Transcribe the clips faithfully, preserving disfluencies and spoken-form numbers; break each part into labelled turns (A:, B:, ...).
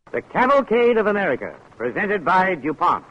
A: The Cavalcade of America, presented by DuPont.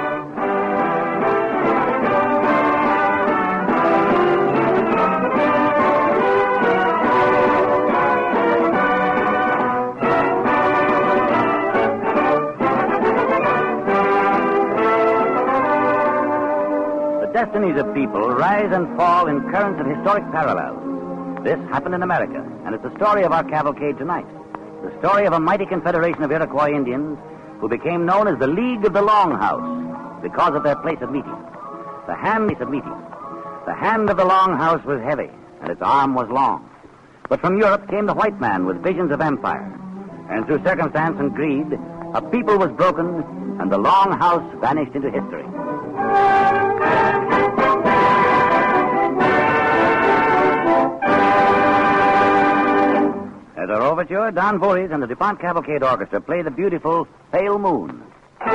B: The destinies of people rise and fall in currents of historic parallels. This happened in America, and it's the story of our cavalcade tonight. The story of a mighty confederation of Iroquois Indians who became known as the League of the Long House because of their place of meeting. The hand of meeting. The hand of the Long House was heavy, and its arm was long. But from Europe came the white man with visions of empire. And through circumstance and greed, a people was broken, and the Long House vanished into history. As our overture, Don Voorhees and the DuPont Cavalcade Orchestra play the beautiful Pale Moon.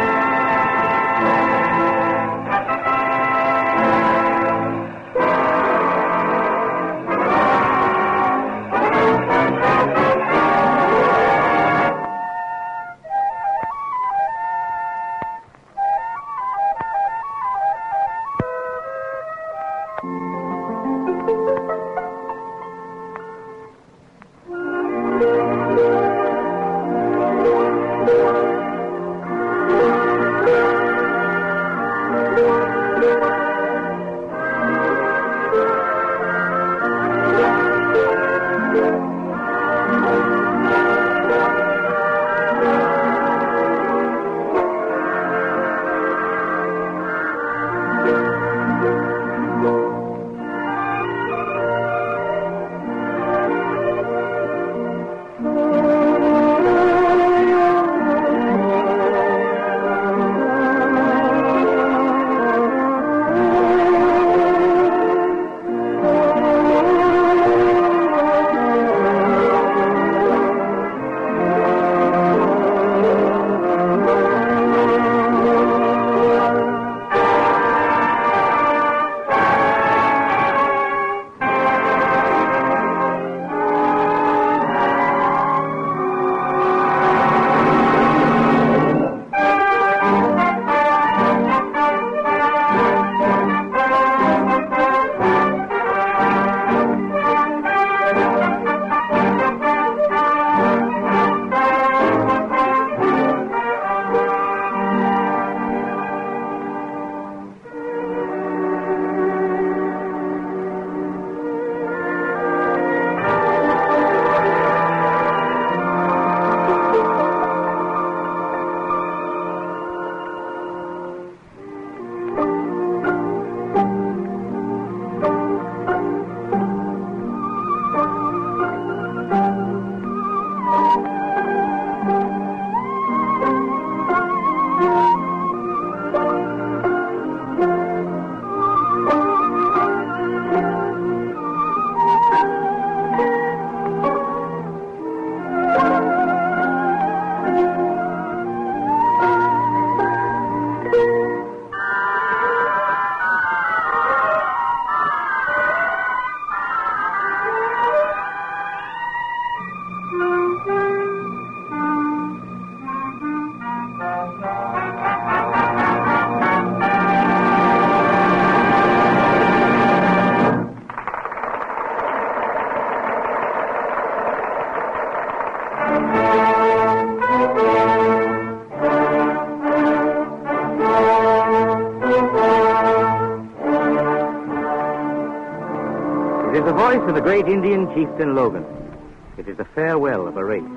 A: It is the voice of the great Indian chieftain Logan. It is the farewell of a race.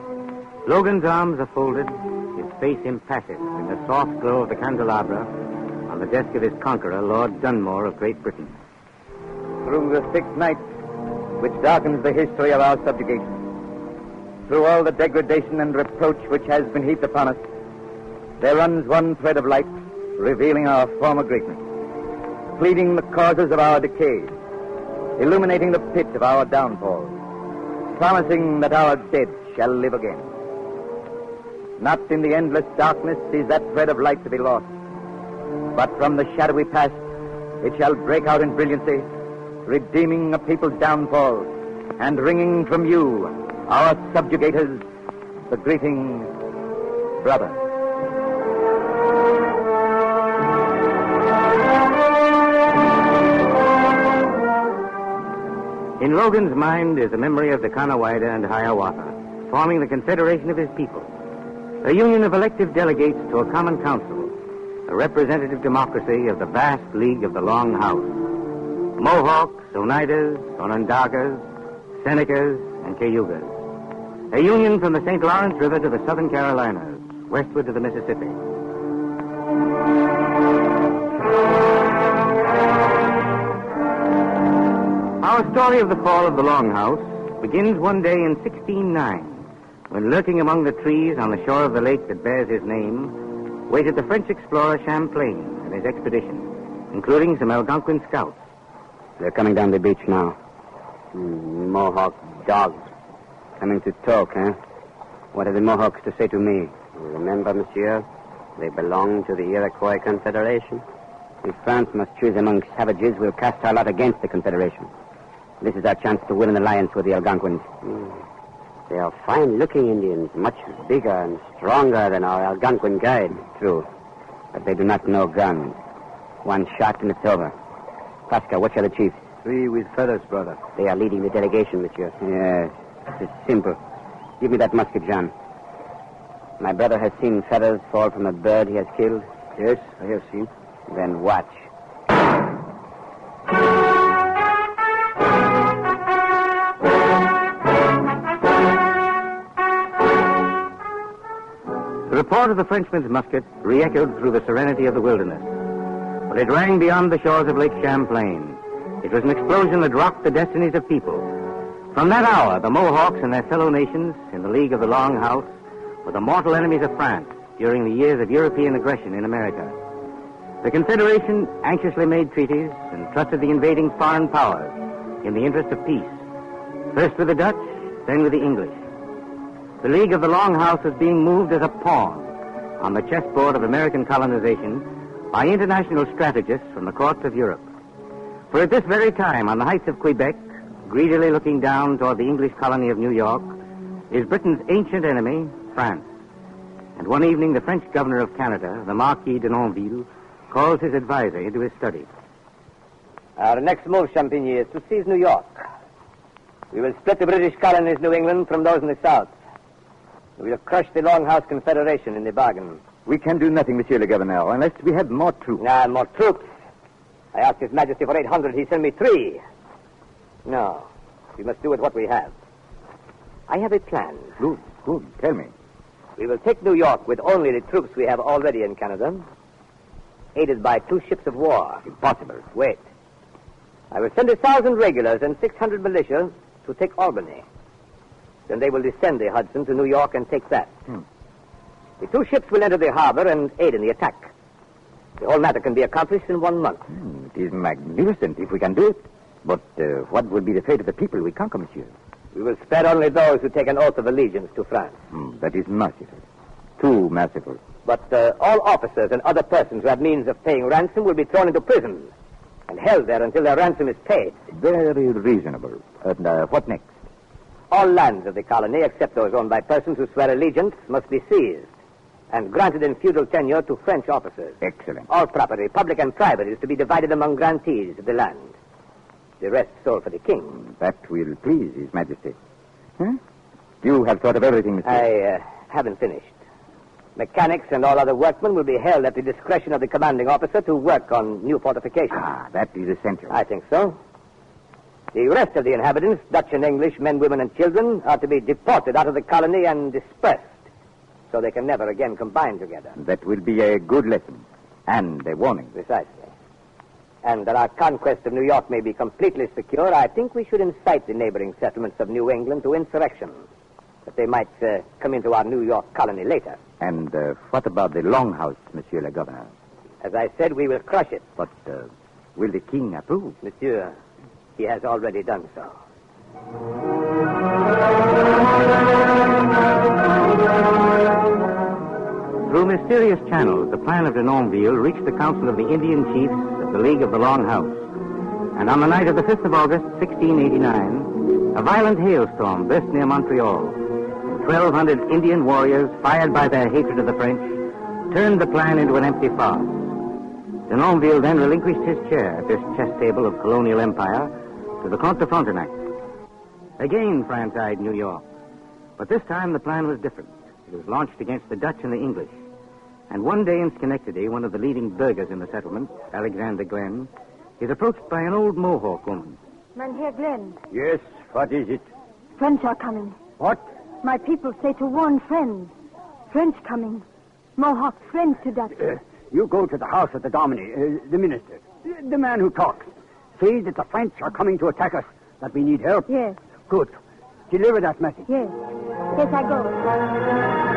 A: Logan's arms are folded, his face impassive in the soft glow of the candelabra on the desk of his conqueror, Lord Dunmore of Great Britain.
B: Through the thick night which darkens the history of our subjugation, through all the degradation and reproach which has been heaped upon us, there runs one thread of light revealing our former greatness, pleading the causes of our decay, illuminating the pit of our downfall, promising that our dead shall live again. Not in the endless darkness is that thread of light to be lost, but from the shadowy past it shall break out in brilliancy, redeeming a people's downfall, and wringing from you, our subjugators, the greeting, brother.
A: In Logan's mind is the memory of the Caughnawaga and Hiawatha, forming the confederation of his people, a union of elective delegates to a common council, a representative democracy of the vast league of the Long House. Mohawks, Oneidas, Onondagas, Senecas, and Cayugas. A union from the Saint Lawrence River to the Southern Carolinas, westward to the Mississippi. Our story of the fall of the Long House begins one day in sixteen oh nine, when lurking among the trees on the shore of the lake that bears his name, waited the French explorer Champlain and his expedition, including some Algonquin scouts.
B: They're coming down the beach now. Mm, Mohawk dogs. Coming to talk, huh? What have the Mohawks to say to me? Remember, monsieur, they belong to the Iroquois Confederation. If France must choose among savages, we'll cast our lot against the Confederation. This is our chance to win an alliance with the Algonquins. Mm. They are fine-looking Indians, much bigger and stronger than our Algonquin guide. True, but they do not know guns. One shot and it's over. Pasca, which are the chiefs? Three with feathers, brother. They are leading the delegation, monsieur. Yes, it's simple. Give me that musket, Jean. My brother has seen feathers fall from a bird he has killed. Yes, I have seen. Then watch.
A: The report of the Frenchman's musket re-echoed through the serenity of the wilderness. But it rang beyond the shores of Lake Champlain. It was an explosion that rocked the destinies of people. From that hour, the Mohawks and their fellow nations in the League of the Long House were the mortal enemies of France during the years of European aggression in America. The Confederation anxiously made treaties and trusted the invading foreign powers in the interest of peace. First with the Dutch, then with the English. The League of the Long House was being moved as a pawn on the chessboard of American colonization by international strategists from the courts of Europe. For at this very time, on the heights of Quebec, greedily looking down toward the English colony of New York, is Britain's ancient enemy, France. And one evening, the French governor of Canada, the Marquis de Nonville, calls his advisor into his study.
C: Our next move, Champigny, is to seize New York. We will split the British colonies, New England, from those in the South. We will crush the Long House Confederation in the bargain.
B: We can do nothing, monsieur le governor, unless we have more troops.
C: Ah, more troops. I asked His Majesty for eight hundred. He sent me three. No. We must do with what we have. I have a plan.
B: Good, good. Tell me.
C: We will take New York with only the troops we have already in Canada, aided by two ships of war.
B: Impossible.
C: Wait. I will send a thousand regulars and six hundred militia to take Albany. Then they will descend the Hudson to New York and take that.
B: Hmm.
C: The two ships will enter the harbor and aid in the attack. The whole matter can be accomplished in one month.
B: Hmm, it is magnificent if we can do it. But uh, what will be the fate of the people we conquer, monsieur?
C: We will spare only those who take an oath of allegiance to France.
B: Hmm, that is merciful. Too merciful.
C: But uh, all officers and other persons who have means of paying ransom will be thrown into prison and held there until their ransom is paid.
B: Very reasonable. And uh, what next?
C: All lands of the colony, except those owned by persons who swear allegiance, must be seized and granted in feudal tenure to French officers.
B: Excellent.
C: All property, public and private, is to be divided among grantees of the land. The rest sold for the king.
B: That will please His Majesty. Huh? You have thought of everything, monsieur.
C: I uh, haven't finished. Mechanics and all other workmen will be held at the discretion of the commanding officer to work on new fortifications.
B: Ah, that is essential.
C: I think so. The rest of the inhabitants, Dutch and English, men, women, and children, are to be deported out of the colony and dispersed, so they can never again combine together.
B: That will be a good lesson and a warning.
C: Precisely. And that our conquest of New York may be completely secure, I think we should incite the neighboring settlements of New England to insurrection, that they might uh, come into our New York colony later.
B: And uh, what about the Long House, monsieur le governor?
C: As I said, we will crush it.
B: But uh, will the king approve?
C: Monsieur, he has already done so.
A: Through mysterious channels, the plan of de Nonville reached the council of the Indian chiefs of the League of the Long House. And on the night of the fifth of August, sixteen eighty-nine, a violent hailstorm burst near Montreal and twelve hundred Indian warriors, fired by their hatred of the French, turned the plan into an empty farce. Denonville then relinquished his chair at this chess table of colonial empire to the Comte de Frontenac. Again, France eyed New York. But this time the plan was different. It was launched against the Dutch and the English. And one day in Schenectady, one of the leading burghers in the settlement, Alexander Glenn, is approached by an old Mohawk woman.
D: Mynheer Glenn,
B: Yes, what is it?
D: French are coming.
B: What?
D: My people say to warn friends. French coming. Mohawks friends to Dutch.
B: Uh, you go to the house of the Dominie, uh, the minister, uh, the man who talks. Say that the French are coming to attack us, that we need help.
D: Yes,
B: Good. Deliver that message.
D: yes. Yes, I go.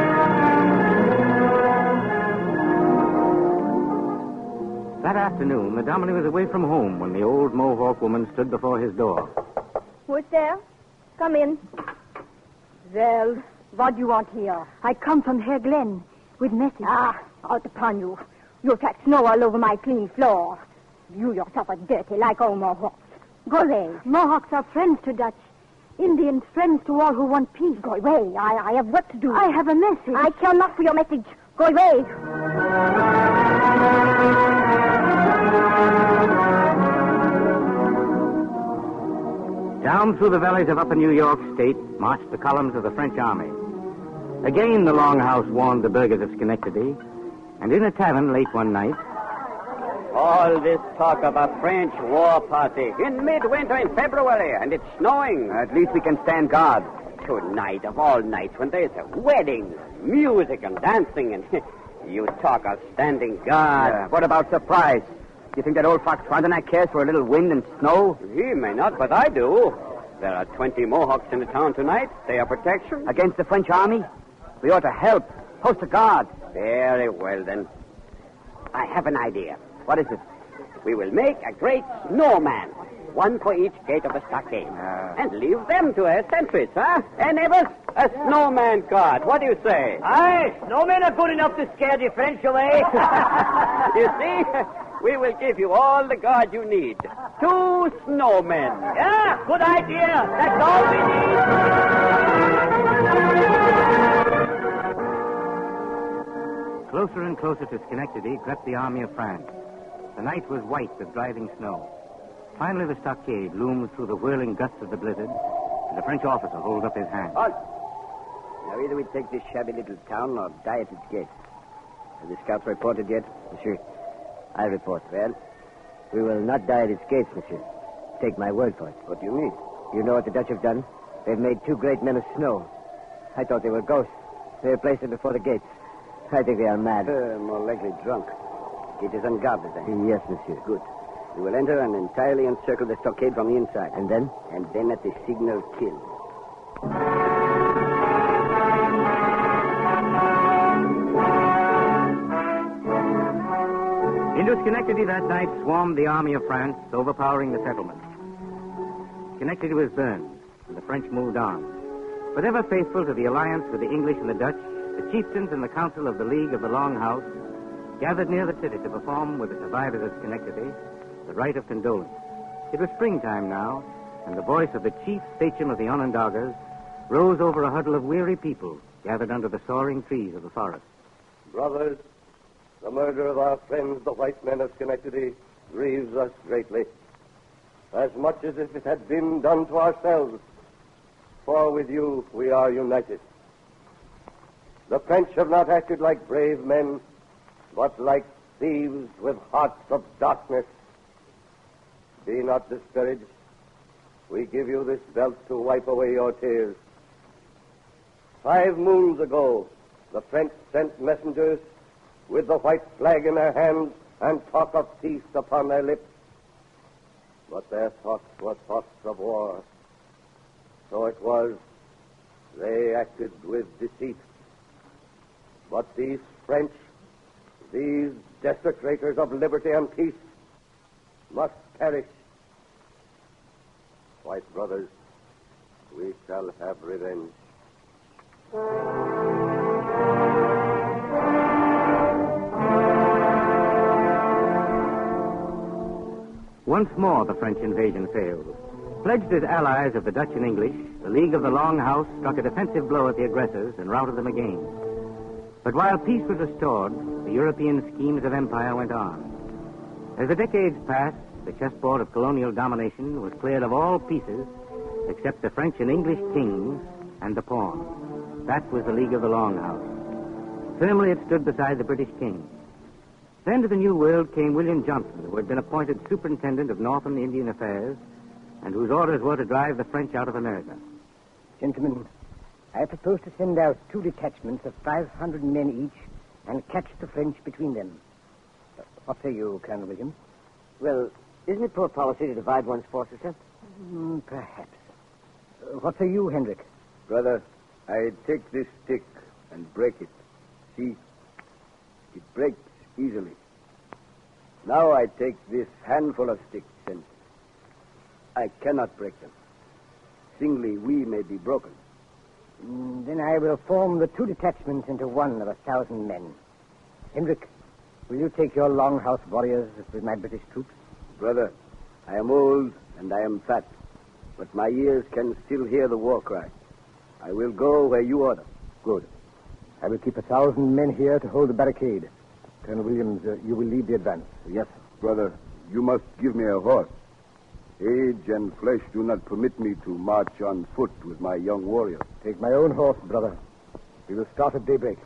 A: That afternoon, the Dominie was away from home when the old Mohawk woman stood before his door.
D: Who's there? Come in. Well, what do you want here? I come from Herr Glenn with message. Ah, out upon you. You've had snow all over my clean floor. You yourself are dirty like all Mohawks. Go away. Mohawks are friends to Dutch. Indians friends to all who want peace. Go away. I, I have work to do. I have a message. I care not for your message. Go away.
A: Down through the valleys of upper New York State marched the columns of the French army. Again, the Longhouse warned the burghers of Schenectady, and in a tavern late one night,
E: all this talk of a French war party in midwinter in February, and it's snowing.
B: At least we can stand guard.
E: Tonight of all nights when there's a wedding, music and dancing, and you talk of standing guard.
B: Uh, what about surprise? You think that old fox Frontenac cares for a little wind and snow?
E: He may not, but I do. There are twenty Mohawks in the town tonight. They are protection.
B: Against the French army? We ought to help. Post a guard.
E: Very well, then. I have an idea.
B: What is it?
E: We will make a great snowman, one for each gate of the stockade,
B: Uh.
E: and leave them to our sentries, huh? And Evers, a snowman guard. What do you say?
C: Aye, snowmen are good enough to scare the French away.
E: You see, we will give you all the guard you need. Two snowmen.
C: Yeah, good idea. That's all we need.
A: closer and closer to Schenectady crept the army of France. The night was white with driving snow. Finally, the stockade loomed through the whirling gusts of the blizzard, and the French officer holds up his hand.
C: Halt. Now, either we take this shabby little town or die at its gates. Have the scouts reported yet? Monsieur, I report. Well, we will not die at its gates, monsieur. Take my word for it. What do you mean? You know what the Dutch have done? They've made two great men of snow. I thought they were ghosts. They were placed before the gates. I think they are mad.
E: Uh, more likely drunk. It is unguarded, then.
C: Yes, monsieur.
E: Good. We will enter and entirely encircle the stockade from the inside.
C: And then?
E: And then at the signal, kill.
A: Into Schenectady that night swarmed the army of France, overpowering the settlement. Schenectady was burned, and the French moved on. But ever faithful to the alliance with the English and the Dutch, the chieftains and the council of the League of the Long House gathered near the city to perform with the survivors of Schenectady the rite of condolence. It was springtime now, and the voice of the chief sachem of the Onondagas rose over a huddle of weary people gathered under the soaring trees of the forest.
F: Brothers, the murder of our friends, the white men of Schenectady, grieves us greatly, as much as if it had been done to ourselves. For with you we are united. The French have not acted like brave men, but like thieves with hearts of darkness. Be not discouraged. We give you this belt to wipe away your tears. Five moons ago, the French sent messengers with the white flag in their hands and talk of peace upon their lips. But their thoughts were thoughts of war. So it was, they acted with deceit. But these French, these desecrators of liberty and peace, must perish. White brothers, we shall have revenge.
A: Once more, the French invasion failed. Pledged as allies of the Dutch and English, the League of the Long House struck a defensive blow at the aggressors and routed them again. But while peace was restored, the European schemes of empire went on. As the decades passed, the chessboard of colonial domination was cleared of all pieces except the French and English kings and the pawn. That was the League of the Long House. Firmly it stood beside the British king. Then to the New World came William Johnson, who had been appointed superintendent of Northern Indian affairs and whose orders were to drive the French out of America.
C: Gentlemen, I propose to send out two detachments of five hundred men each and catch the French between them. What say you, Colonel Williams?
B: Well, isn't it poor policy to divide one's forces, sir?
C: Mm, perhaps. Uh, what say you, Hendrik?
F: Brother, I take this stick and break it. See? It breaks easily. Now I take this handful of sticks and I cannot break them. Singly, we may be broken.
C: Mm, then I will form the two detachments into one of a thousand men. Hendrik, will you take your Longhouse warriors with my British troops?
F: Brother, I am old and I am fat, but my ears can still hear the war cry. I will go where you order.
G: Good. I will keep a thousand men here to hold the barricade. Colonel Williams, uh, you will lead the advance.
F: Yes, brother. You must give me a horse. Age and flesh do not permit me to march on foot with my young warrior.
G: Take my own horse, brother. We will start at daybreak.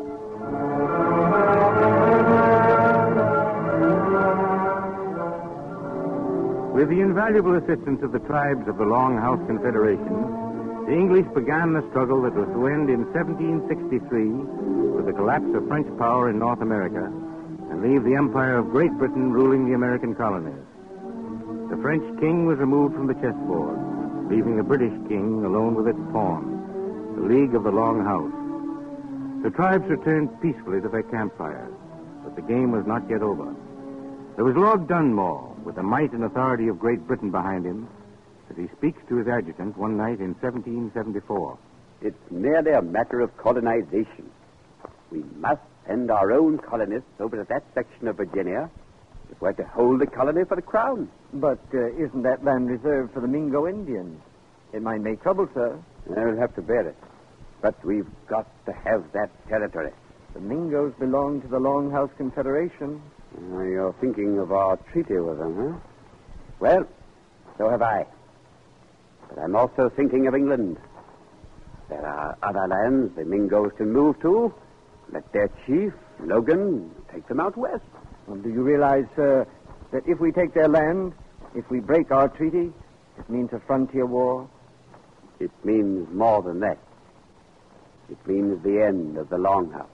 A: With the invaluable assistance of the tribes of the Long House Confederation, the English began the struggle that was to end in seventeen sixty-three with the collapse of French power in North America and leave the Empire of Great Britain ruling the American colonies. The French king was removed from the chessboard, leaving the British king alone with its pawn, the League of the Long House. The tribes returned peacefully to their campfires, but the game was not yet over. There was Lord Dunmore, with the might and authority of Great Britain behind him, as he speaks to his adjutant one night in seventeen seventy-four.
E: It's merely a matter of colonization. We must send our own colonists over to that section of Virginia if we're to hold the colony for the crown.
B: But uh, isn't that land reserved for the Mingo Indians? It might make trouble, sir.
E: We'll have to bear it. But we've got to have that territory.
B: The Mingos belong to the Long House Confederation.
E: Uh, you're thinking of our treaty with them, huh? Well, so have I. But I'm also thinking of England. There are other lands the Mingos can move to. Let their chief, Logan, take them out west.
B: Well, do you realize, sir, that if we take their land, if we break our treaty, it means a frontier war?
E: It means more than that. It means the end of the Long House.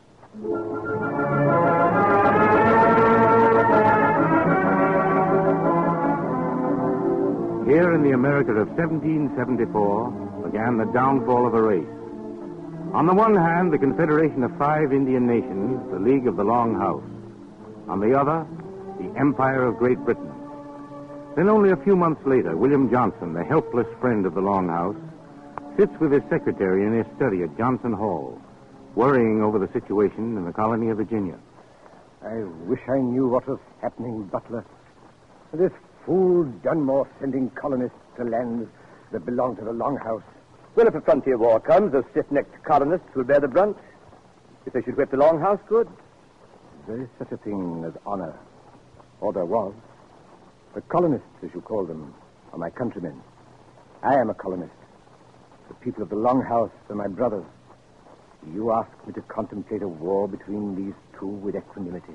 A: Here in the America of seventeen seventy-four began the downfall of a race. On the one hand, the confederation of five Indian nations, the League of the Long House. On the other, the Empire of Great Britain. Then only a few months later, William Johnson, the helpless friend of the Long House, sits with his secretary in his study at Johnson Hall, worrying over the situation in the colony of Virginia.
G: I wish I knew what was happening, Butler. This fool Dunmore sending colonists to lands that belong to the Long House.
B: Well, if a frontier war comes, those stiff-necked colonists will bear the brunt. If they should whip the Long House, good.
G: There is such a thing as honor. Or there was. The colonists, as you call them, are my countrymen. I am a colonist. The people of the Long House are my brothers. You ask me to contemplate a war between these two with equanimity.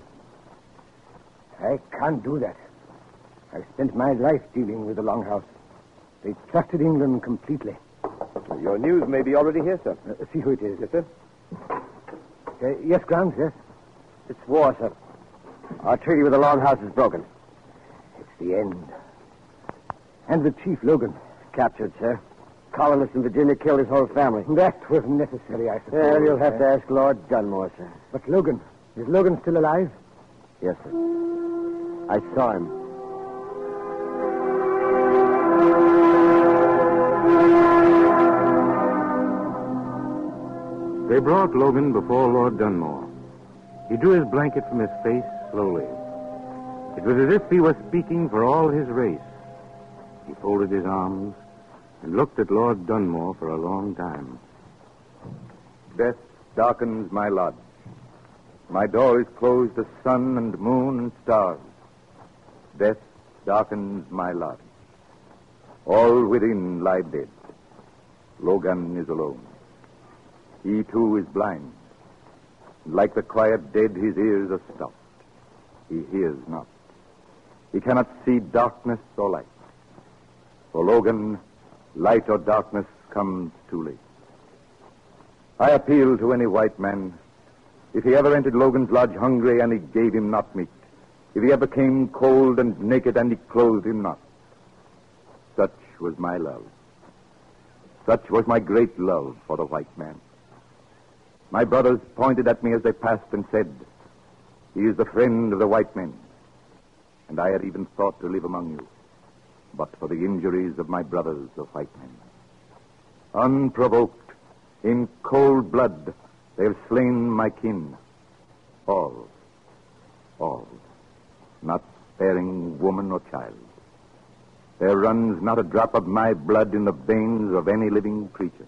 G: I can't do that. I've spent my life dealing with the Long House. They trusted England completely.
B: Your news may be already here, sir.
G: Uh, see who it is.
B: Yes, sir.
G: Uh, yes, Grant, yes.
B: It's war, sir. Our treaty with the Long House is broken.
G: It's the end. And the chief, Logan.
B: Captured, sir. Colonists in Virginia killed his whole family.
G: That was necessary, I suppose.
B: Well, you'll have to ask Lord Dunmore, sir.
G: But Logan, is Logan still alive?
B: Yes, sir. I saw him.
A: They brought Logan before Lord Dunmore. He drew his blanket from his face slowly. It was as if he were speaking for all his race. He folded his arms and looked at Lord Dunmore for a long time.
H: Death darkens my lodge. My door is closed to sun and moon and stars. Death darkens my lodge. All within lie dead. Logan is alone. He, too, is blind. Like the quiet dead, his ears are stopped. He hears not. He cannot see darkness or light. For Logan, light or darkness comes too late. I appeal to any white man. If he ever entered Logan's lodge hungry and he gave him not meat, if he ever came cold and naked and he clothed him not, such was my love. Such was my great love for the white man. My brothers pointed at me as they passed and said, "He is the friend of the white men." And I had even thought to live among you, but for the injuries of my brothers, the white men. Unprovoked, in cold blood, they have slain my kin. All, all, not sparing woman or child. There runs not a drop of my blood in the veins of any living creature.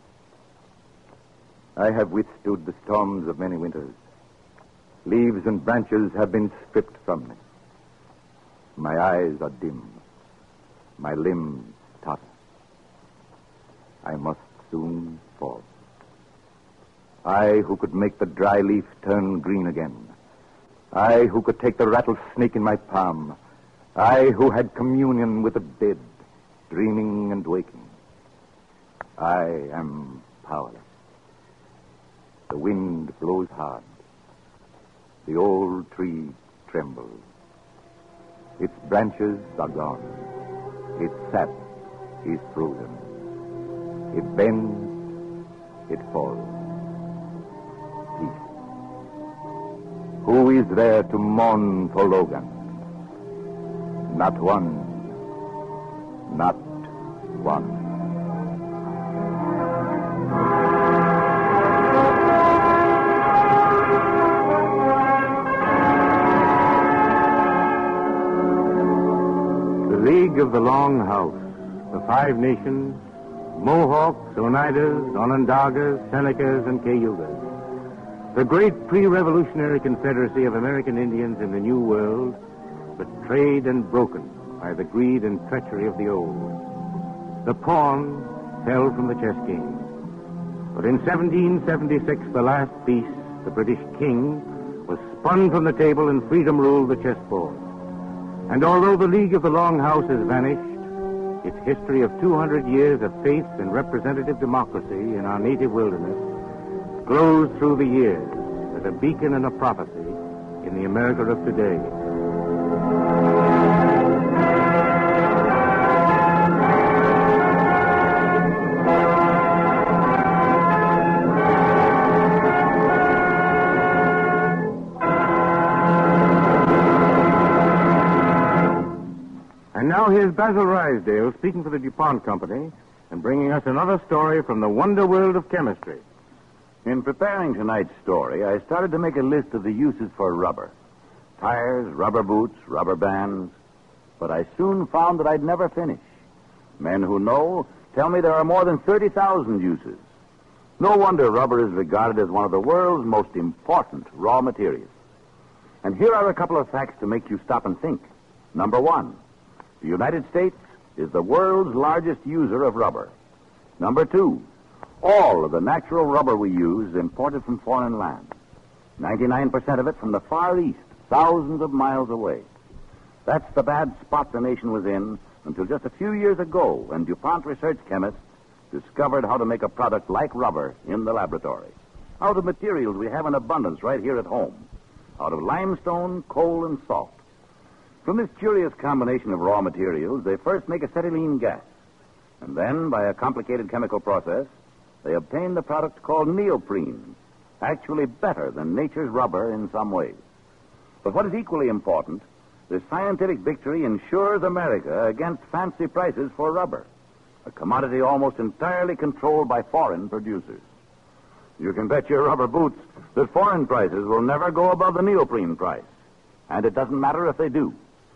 H: I have withstood the storms of many winters. Leaves and branches have been stripped from me. My eyes are dim. My limbs totter. I must soon fall. I who could make the dry leaf turn green again. I who could take the rattlesnake in my palm. I who had communion with the dead, dreaming and waking. I am powerless. The wind blows hard. The old tree trembles. Its branches are gone. Its sap is frozen. It bends, it falls. Peace. Who is there to mourn for Logan? Not one. Not one.
A: The League of the Long House, the Five Nations, Mohawks, Oneidas, Onondagas, Senecas, and Cayugas. The great pre-revolutionary confederacy of American Indians in the New World, betrayed and broken by the greed and treachery of the old. The pawn fell from the chess game. But in seventeen seventy-six, the last piece, the British king, was spun from the table and freedom ruled the chessboard. And although the League of the Long House has vanished, its history of two hundred years of faith and representative democracy in our native wilderness glows through the years as a beacon and a prophecy in the America of today. And now here's Basil Rysdale speaking for the DuPont Company and bringing us another story from the wonder world of chemistry.
I: In preparing tonight's story, I started to make a list of the uses for rubber. Tires, rubber boots, rubber bands. But I soon found that I'd never finish. Men who know tell me there are more than thirty thousand uses. No wonder rubber is regarded as one of the world's most important raw materials. And here are a couple of facts to make you stop and think. Number one, the United States is the world's largest user of rubber. Number two, all of the natural rubber we use is imported from foreign lands. ninety-nine percent of it from the Far East, thousands of miles away. That's the bad spot the nation was in until just a few years ago when DuPont research chemists discovered how to make a product like rubber in the laboratory. Out of materials we have in abundance right here at home. Out of limestone, coal, and salt. From this curious combination of raw materials, they first make acetylene gas. And then, by a complicated chemical process, they obtain the product called neoprene, actually better than nature's rubber in some ways. But what is equally important, this scientific victory ensures America against fancy prices for rubber, a commodity almost entirely controlled by foreign producers. You can bet your rubber boots that foreign prices will never go above the neoprene price. And it doesn't matter if they do.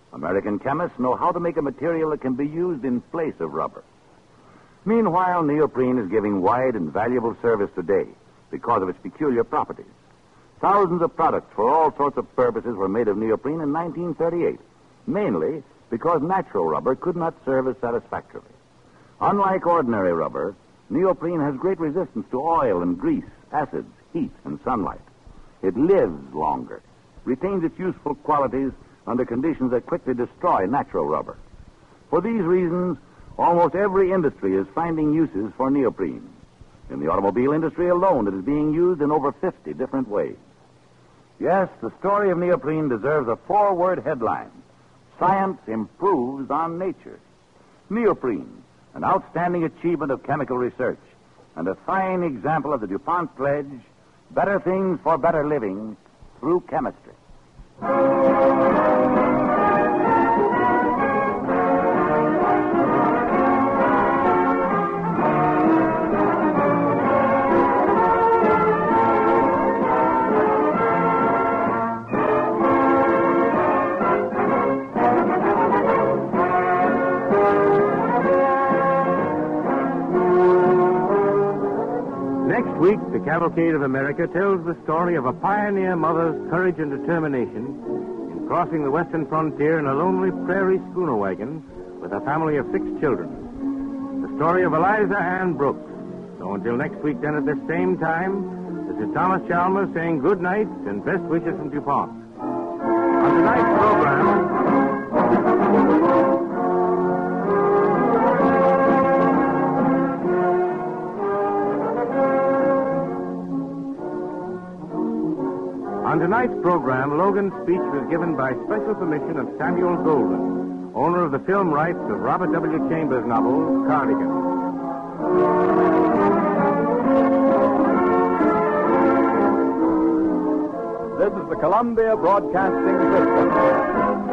I: American chemists know how to make a material that can be used in place of rubber. Meanwhile, neoprene is giving wide and valuable service today because of its peculiar properties. Thousands of products for all sorts of purposes were made of neoprene in nineteen thirty-eight, mainly because natural rubber could not serve as satisfactorily. Unlike ordinary rubber, neoprene has great resistance to oil and grease, acids, heat, and sunlight. It lives longer, retains its useful qualities under conditions that quickly destroy natural rubber. For these reasons, almost every industry is finding uses for neoprene. In the automobile industry alone, it is being used in over fifty different ways. Yes, the story of neoprene deserves a four-word headline. Science improves on nature. Neoprene, an outstanding achievement of chemical research and a fine example of the DuPont pledge, better things for better living through chemistry.
A: Next week, the Cavalcade of America tells the story of a pioneer mother's courage and determination in crossing the western frontier in a lonely prairie schooner wagon with a family of six children. The story of Eliza Ann Brooks. So until next week, then, at this same time, this is Thomas Chalmers saying good night and best wishes from DuPont. On tonight's program... On tonight's program, Logan's speech was given by special permission of Samuel Goldwyn, owner of the film rights of Robert W. Chambers' novel, Cardigan.
H: This is the Columbia Broadcasting System.